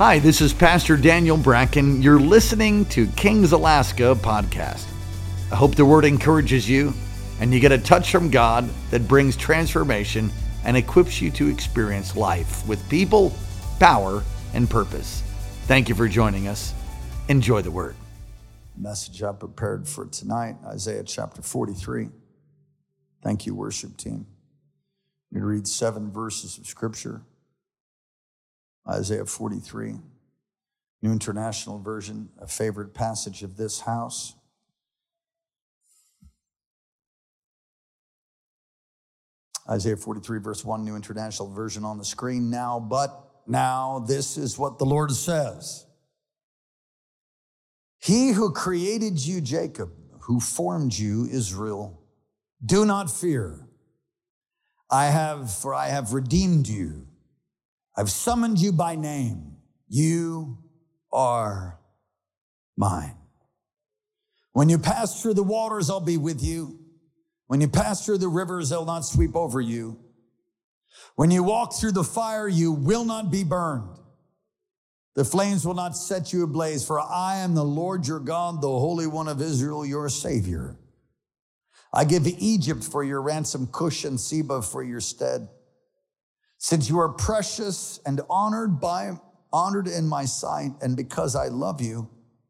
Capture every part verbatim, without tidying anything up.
Hi, this is Pastor Daniel Bracken. You're listening to Kings Alaska podcast. I hope the word encourages you and you get a touch from God that brings transformation and equips you to experience life with people, power, and purpose. Thank you for joining us. Enjoy the word. Message I prepared for tonight, Isaiah chapter forty-three. Thank you, worship team. I'm going to read seven verses of scripture. Isaiah forty-three, New International Version, a favorite passage of this house. Isaiah forty-three, verse one, New International Version on the screen now. But now this is what the Lord says. He who created you, Jacob, who formed you, Israel, do not fear. I have, for I have redeemed you. I've summoned you by name. You are mine. When you pass through the waters, I'll be with you. When you pass through the rivers, they'll not sweep over you. When you walk through the fire, you will not be burned. The flames will not set you ablaze, for I am the Lord your God, the Holy One of Israel, your Savior. I give Egypt for your ransom, Cush and Seba for your stead. Since you are precious and honored by honored in my sight, and because I love you,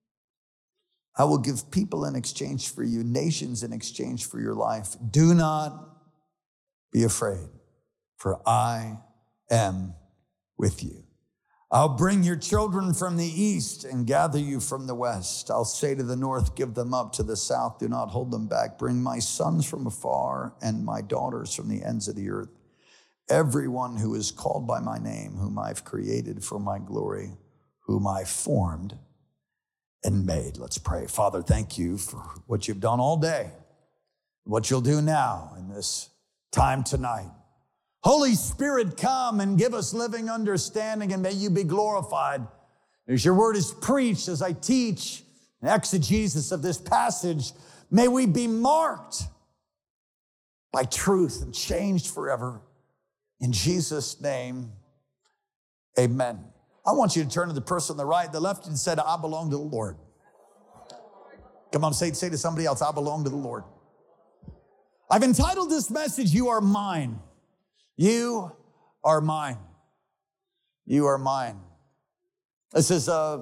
I will give people in exchange for you, nations in exchange for your life. Do not be afraid, for I am with you. I'll bring your children from the east and gather you from the west. I'll say to the north, give them up. To the south, do not hold them back. Bring my sons from afar and my daughters from the ends of the earth. Everyone who is called by my name, whom I've created for my glory, whom I formed and made. Let's pray. Father, thank you for what you've done all day, what you'll do now in this time tonight. Holy Spirit, come and give us living understanding, and may you be glorified. As your word is preached, as I teach an exegesis of this passage, may we be marked by truth and changed forever. In Jesus' name, amen. I want you to turn to the person on the right, the left, and say, I belong to the Lord. Come on, say, say to somebody else, I belong to the Lord. I've entitled this message, You Are Mine. You are mine. You are mine. This is a,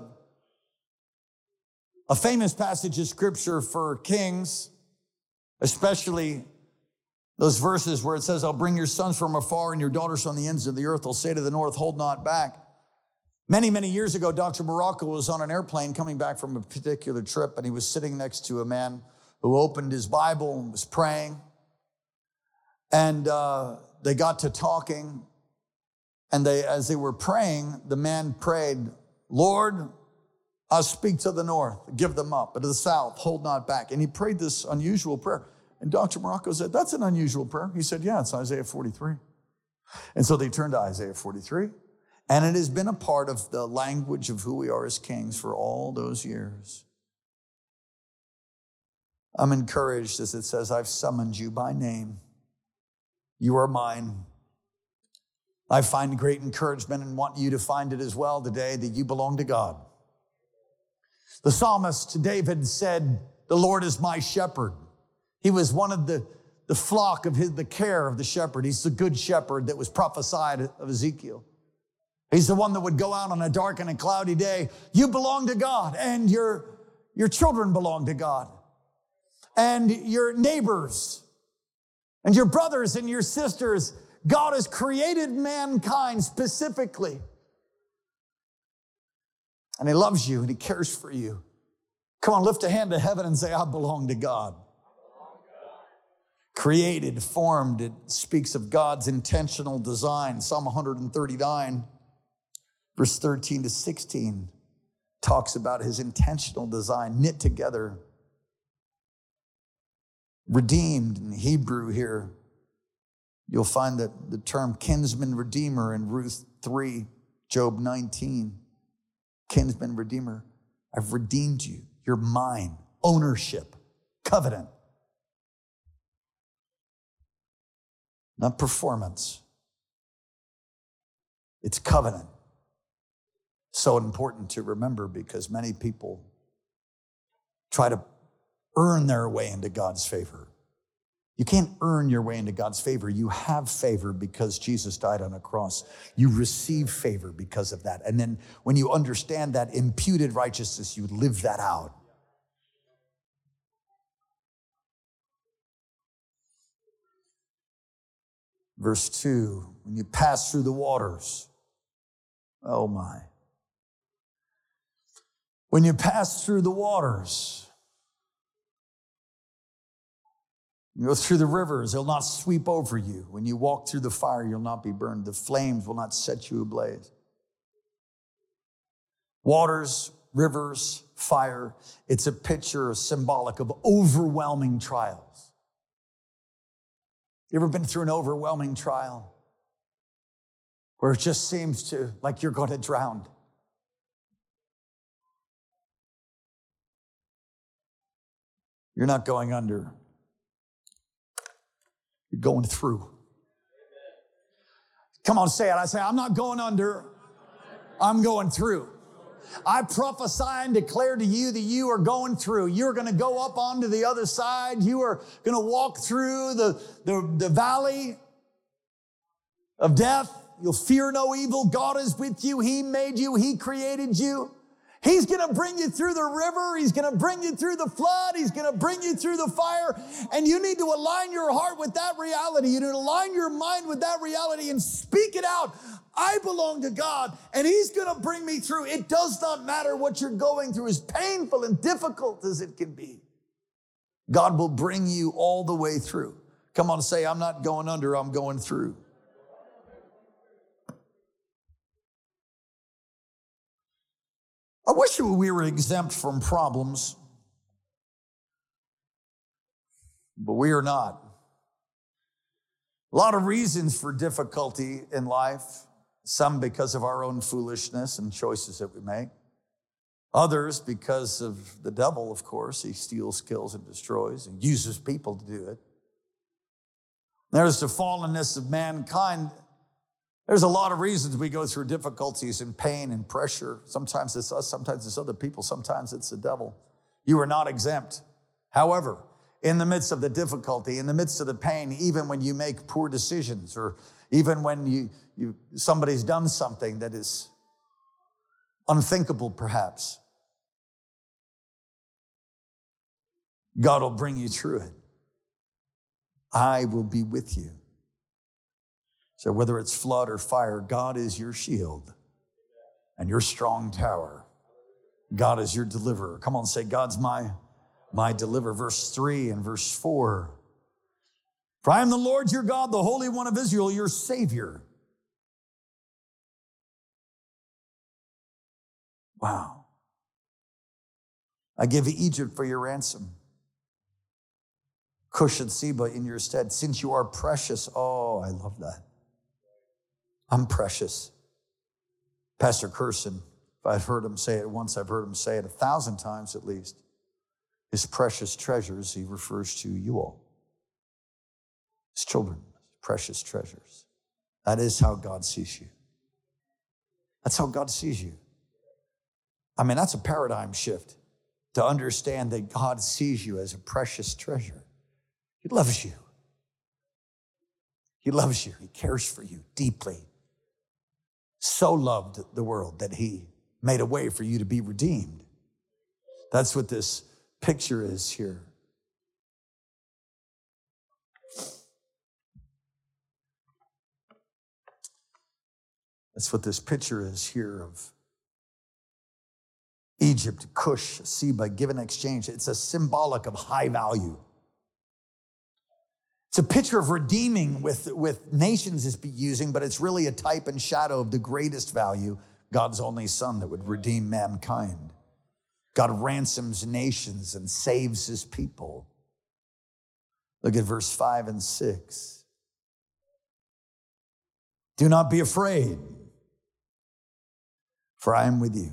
a famous passage of scripture for kings, especially those verses where it says, I'll bring your sons from afar and your daughters from the ends of the earth. I'll say to the north, hold not back. Many, many years ago, Doctor Morocco was on an airplane coming back from a particular trip, and he was sitting next to a man who opened his Bible and was praying. And uh, they got to talking, and they, as they were praying, the man prayed, Lord, I'll speak to the north, give them up, but to the south, hold not back. And he prayed this unusual prayer. And Doctor Morocco said, that's an unusual prayer. He said, yeah, it's Isaiah forty-three. And so they turned to Isaiah forty-three. And it has been a part of the language of who we are as kings for all those years. I'm encouraged as it says, I've summoned you by name. You are mine. I find great encouragement and want you to find it as well today that you belong to God. The psalmist David said, the Lord is my shepherd. He was one of the, the flock of his, the care of the shepherd. He's the good shepherd that was prophesied of Ezekiel. He's the one that would go out on a dark and a cloudy day. You belong to God, and your, your children belong to God, and your neighbors, and your brothers and your sisters. God has created mankind specifically, and he loves you, and he cares for you. Come on, lift a hand to heaven and say, I belong to God. Created, formed, it speaks of God's intentional design. Psalm one thirty-nine, verse thirteen to sixteen, talks about his intentional design, knit together, redeemed in Hebrew here. You'll find that the term kinsman redeemer in Ruth three, Job nineteen, kinsman redeemer. I've redeemed you. You're mine. Ownership, covenant. Not performance. It's covenant. So important to remember because many people try to earn their way into God's favor. You can't earn your way into God's favor. You have favor because Jesus died on a cross. You receive favor because of that. And then when you understand that imputed righteousness, you live that out. Verse two, when you pass through the waters, oh my. When you pass through the waters, you go through the rivers, they'll not sweep over you. When you walk through the fire, you'll not be burned. The flames will not set you ablaze. Waters, rivers, fire, it's a picture, symbolic of overwhelming trials. You ever been through an overwhelming trial where it just seems to like you're going to drown? You're not going under. You're going through. Come on, say it. I say, I'm not going under. I'm going through. I prophesy and declare to you that you are going through. You're going to go up onto the other side. You are going to walk through the, the, the valley of death. You'll fear no evil. God is with you. He made you. He created you. He's going to bring you through the river. He's going to bring you through the flood. He's going to bring you through the fire. And you need to align your heart with that reality. You need to align your mind with that reality and speak it out. I belong to God, and He's going to bring me through. It does not matter what you're going through, as painful and difficult as it can be. God will bring you all the way through. Come on, say, I'm not going under, I'm going through. I wish we were exempt from problems, but we are not. A lot of reasons for difficulty in life. Some because of our own foolishness and choices that we make. Others because of the devil, of course. He steals, kills, and destroys and uses people to do it. There's the fallenness of mankind. There's a lot of reasons we go through difficulties and pain and pressure. Sometimes it's us, sometimes it's other people, sometimes it's the devil. You are not exempt. However, in the midst of the difficulty, in the midst of the pain, even when you make poor decisions or even when you, you somebody's done something that is unthinkable, perhaps, God will bring you through it. I will be with you. So whether it's flood or fire, God is your shield and your strong tower. God is your deliverer. Come on, say, God's my, my deliverer. Verse three and verse four. For I am the Lord your God, the Holy One of Israel, your Savior. Wow. I give Egypt for your ransom, Cush and Seba in your stead, since you are precious. Oh, I love that. I'm precious. Pastor Curson, if I've heard him say it once, I've heard him say it a thousand times at least. His precious treasures, he refers to you all. His children, precious treasures. That is how God sees you. That's how God sees you. I mean, that's a paradigm shift to understand that God sees you as a precious treasure. He loves you. He loves you. He cares for you deeply. So loved the world that he made a way for you to be redeemed. That's what this picture is here. That's what this picture is here of Egypt, Cush, Seba, given exchange. It's a symbolic of high value. It's a picture of redeeming with, with nations is using, but it's really a type and shadow of the greatest value, God's only Son that would redeem mankind. God ransoms nations and saves his people. Look at verse five and six. Do not be afraid, for I am with you.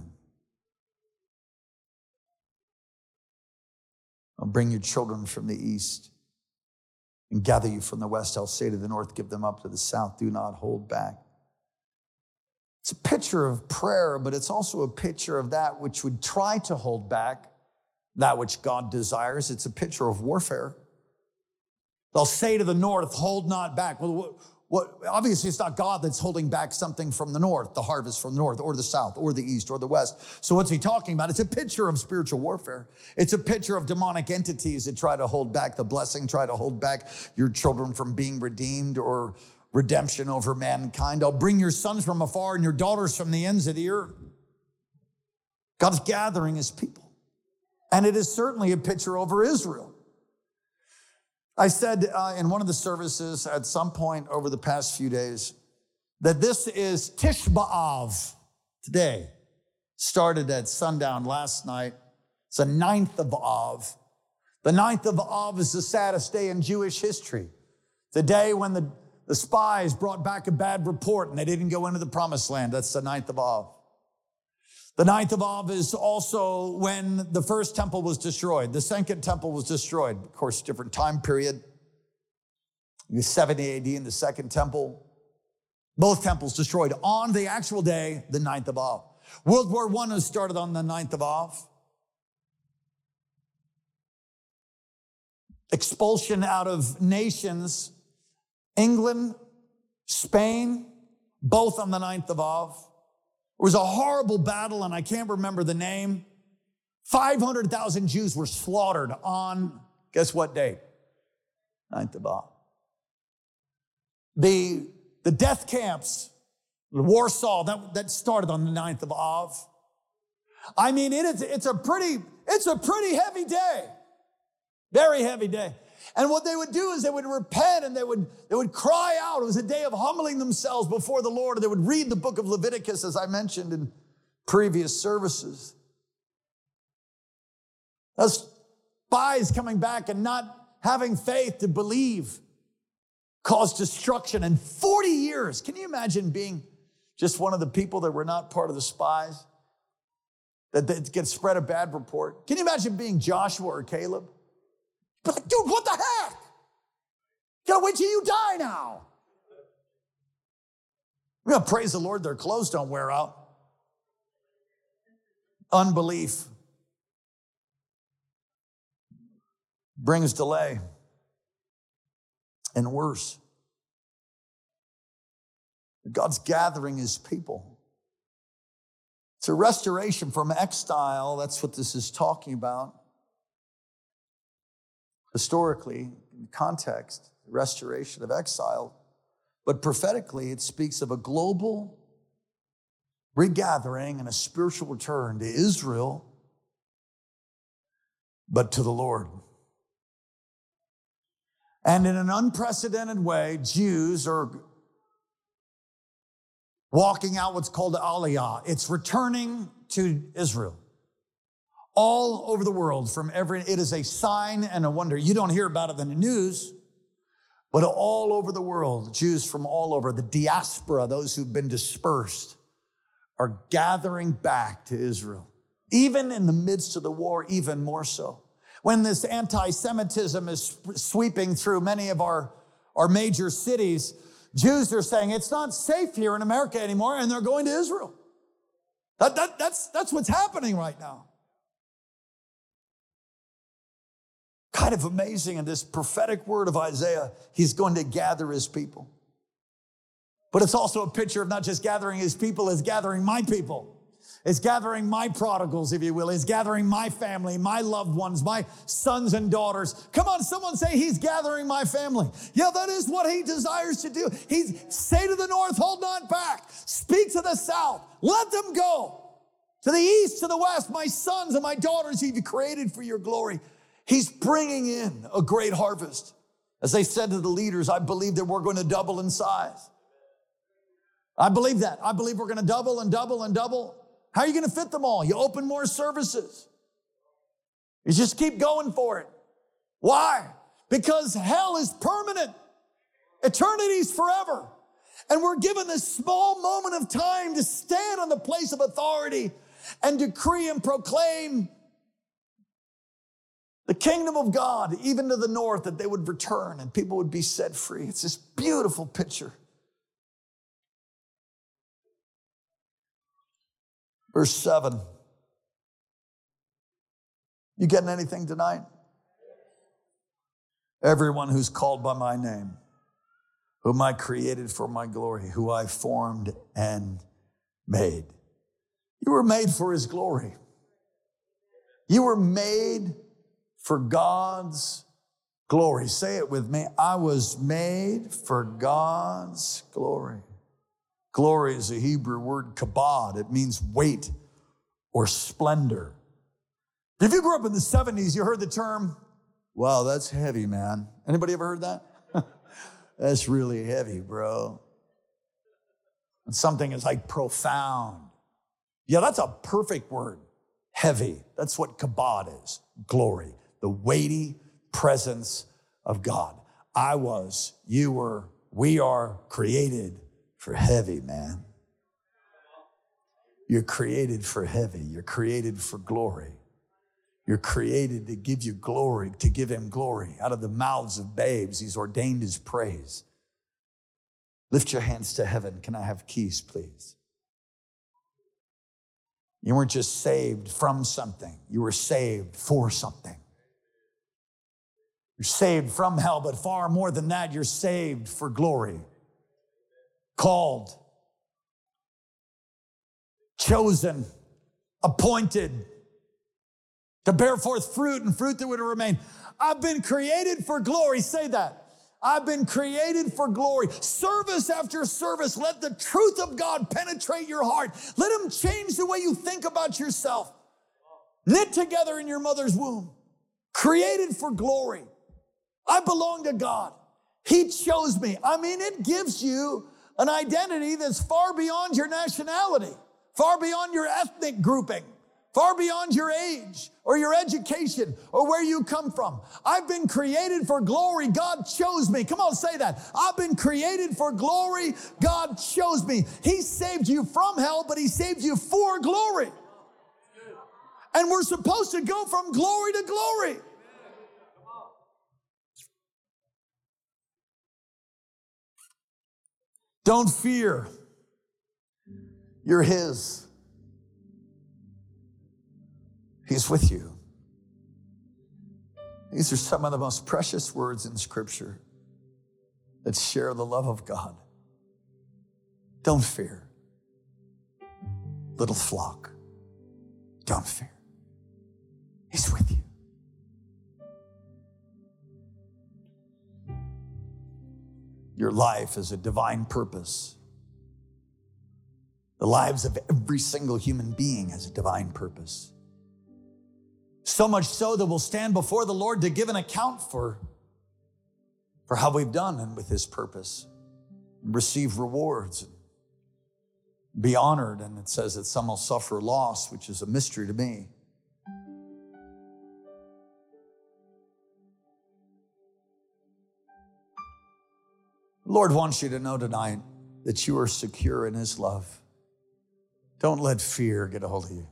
I'll bring your children from the east and gather you from the west. I'll say to the north, give them up to the south. Do not hold back. It's a picture of prayer, but it's also a picture of that which would try to hold back that which God desires. It's a picture of warfare. They'll say to the north, hold not back. Well, what, what, obviously, it's not God that's holding back something from the north, the harvest from the north, or the south, or the east, or the west. So what's he talking about? It's a picture of spiritual warfare. It's a picture of demonic entities that try to hold back the blessing, try to hold back your children from being redeemed or redemption over mankind. I'll bring your sons from afar and your daughters from the ends of the earth. God's gathering his people. And it is certainly a picture over Israel. I said uh, in one of the services at some point over the past few days that this is Tish B'Av today. Started at sundown last night. It's the ninth of Av. The ninth of Av is the saddest day in Jewish history. The day when the The spies brought back a bad report and they didn't go into the promised land. That's the ninth of Av. The ninth of Av is also when the first temple was destroyed. The second temple was destroyed. Of course, different time period. It was seventy A D in the second temple. Both temples destroyed on the actual day, the ninth of Av. World War One was started on the ninth of Av. Expulsion out of nations. England, Spain, both on the ninth of Av. It was a horrible battle, and I can't remember the name. five hundred thousand Jews were slaughtered on, guess what date? ninth of Av. The, the death camps, Warsaw, that, that started on the ninth of Av. I mean, it is, it's a pretty, it's a pretty heavy day. Very heavy day. And what they would do is they would repent and they would, they would cry out. It was a day of humbling themselves before the Lord. And they would read the book of Leviticus, as I mentioned in previous services. Those spies coming back and not having faith to believe caused destruction. And forty years, can you imagine being just one of the people that were not part of the spies? That, that gets spread a bad report. Can you imagine being Joshua or Caleb? But like, dude, what the heck? You gotta wait till you die now. We're gonna praise the Lord, their clothes don't wear out. Unbelief brings delay and worse. God's gathering his people. It's a restoration from exile. That's what this is talking about. Historically, in context, restoration of exile, but prophetically, it speaks of a global regathering and a spiritual return to Israel, but to the Lord. And in an unprecedented way, Jews are walking out what's called Aliyah. It's returning to Israel. All over the world, from every, it is a sign and a wonder. You don't hear about it in the news, but all over the world, Jews from all over, the diaspora, those who've been dispersed, are gathering back to Israel. Even in the midst of the war, even more so. When this anti-Semitism is sweeping through many of our, our major cities, Jews are saying, it's not safe here in America anymore, and they're going to Israel. That, that, that's, that's what's happening right now. Kind of amazing in this prophetic word of Isaiah, he's going to gather his people. But it's also a picture of not just gathering his people, it's gathering my people. It's gathering my prodigals, if you will. It's gathering my family, my loved ones, my sons and daughters. Come on, someone say he's gathering my family. Yeah, that is what he desires to do. He's say to the north, hold not back. Speak to the south, let them go. To the east, to the west, my sons and my daughters you've created for your glory. He's bringing in a great harvest. As they said to the leaders, I believe that we're going to double in size. I believe that. I believe we're going to double and double and double. How are you going to fit them all? You open more services. You just keep going for it. Why? Because hell is permanent. Eternity's forever. And we're given this small moment of time to stand on the place of authority and decree and proclaim the kingdom of God, even to the north, that they would return and people would be set free. It's this beautiful picture. Verse seven. You getting anything tonight? Everyone who's called by my name, whom I created for my glory, who I formed and made. You were made for his glory. You were made for God's glory. Say it with me. I was made for God's glory. Glory is a Hebrew word, kabod. It means weight or splendor. If you grew up in the seventies, you heard the term, wow, that's heavy, man. Anybody ever heard that? That's really heavy, bro. And something is like profound. Yeah, that's a perfect word. Heavy. That's what kabod is. Glory. The weighty presence of God. I was, you were, we are created for heavy, man. You're created for heavy. You're created for glory. You're created to give you glory, to give him glory. Out of the mouths of babes, he's ordained his praise. Lift your hands to heaven. Can I have keys, please? You weren't just saved from something. You were saved for something. You're saved from hell, but far more than that, you're saved for glory. Called, chosen, appointed, to bear forth fruit and fruit that would remain. I've been created for glory. Say that. I've been created for glory. Service after service, let the truth of God penetrate your heart. Let him change the way you think about yourself. Knit together in your mother's womb. Created for glory. I belong to God. He chose me. I mean, it gives you an identity that's far beyond your nationality, far beyond your ethnic grouping, far beyond your age or your education or where you come from. I've been created for glory. God chose me. Come on, say that. I've been created for glory. God chose me. He saved you from hell, but he saved you for glory. And we're supposed to go from glory to glory. Don't fear. You're his. He's with you. These are some of the most precious words in Scripture that share the love of God. Don't fear. Little flock, don't fear. He's with you. Your life is a divine purpose. The lives of every single human being has a divine purpose. So much so that we'll stand before the Lord to give an account for, for how we've done and with his purpose. Receive rewards. Be honored. And it says that some will suffer loss, which is a mystery to me. The Lord wants you to know tonight that you are secure in his love. Don't let fear get a hold of you.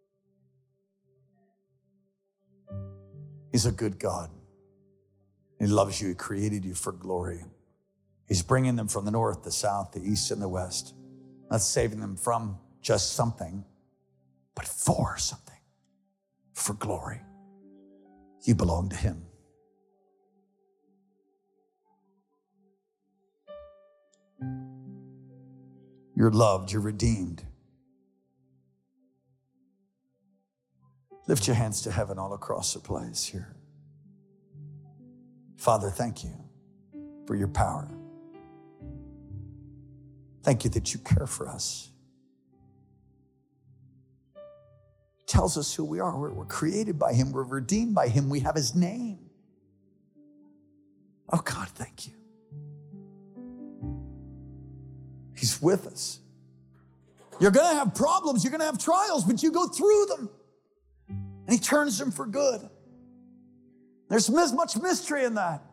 He's a good God. He loves you. He created you for glory. He's bringing them from the north, the south, the east, and the west. Not saving them from just something, but for something, for glory. You belong to him. You're loved. You're redeemed. Lift your hands to heaven all across the place here. Father, thank you for your power. Thank you that you care for us. It tells us who we are. We're, we're created by him. We're redeemed by him. We have his name. Oh God, thank you. He's with us. You're going to have problems. You're going to have trials, but you go through them. And he turns them for good. There's much mystery in that.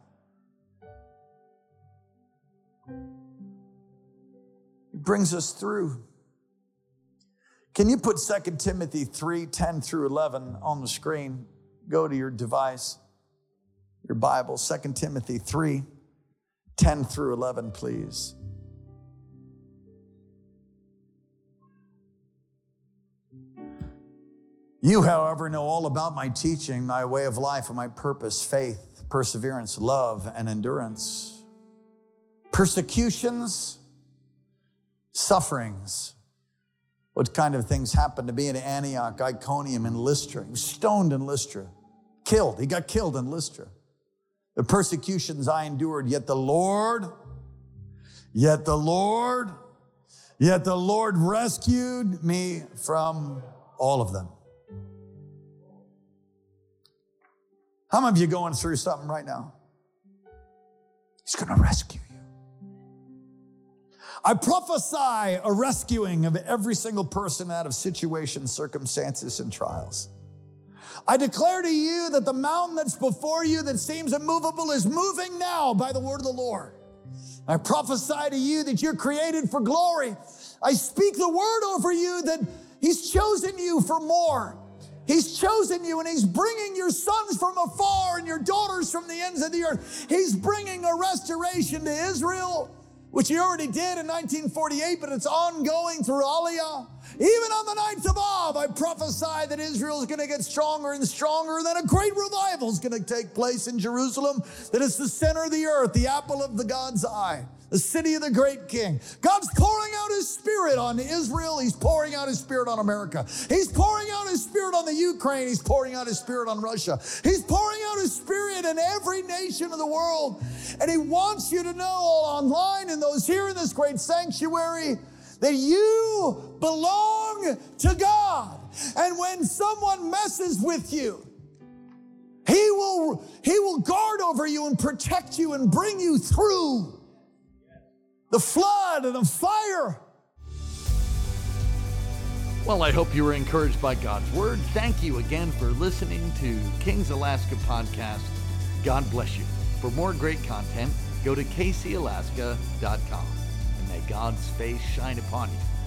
He brings us through. Can you put Second Timothy three, ten through eleven on the screen? Go to your device, your Bible, Second Timothy three, ten through eleven, please. You, however, know all about my teaching, my way of life, and my purpose, faith, perseverance, love, and endurance. Persecutions, sufferings. What kind of things happened to me in Antioch, Iconium, and Lystra? He was stoned in Lystra, killed. He got killed in Lystra. The persecutions I endured, yet the Lord, yet the Lord, yet the Lord rescued me from all of them. How many of you going through something right now? He's going to rescue you. I prophesy a rescuing of every single person out of situations, circumstances, and trials. I declare to you that the mountain that's before you that seems immovable is moving now by the word of the Lord. I prophesy to you that you're created for glory. I speak the word over you that he's chosen you for more. He's chosen you, and he's bringing your sons from afar and your daughters from the ends of the earth. He's bringing a restoration to Israel, which he already did in nineteen forty-eight, but it's ongoing through Aliyah. Even on the ninth of Av, I prophesy that Israel is going to get stronger and stronger, that a great revival is going to take place in Jerusalem, that it's the center of the earth, the apple of the God's eye, the city of the great king. God's pouring out his spirit on Israel. He's pouring out his spirit on America. He's pouring out his spirit on the Ukraine. He's pouring out his spirit on Russia. He's pouring out his spirit in every nation of the world. And he wants you to know, all online and those here in this great sanctuary, that you belong to God. And when someone messes with you, he will, he will guard over you and protect you and bring you through the flood and the fire. Well, I hope you were encouraged by God's word. Thank you again for listening to Kings Alaska Podcast. God bless you. For more great content, go to k c alaska dot com. And may God's face shine upon you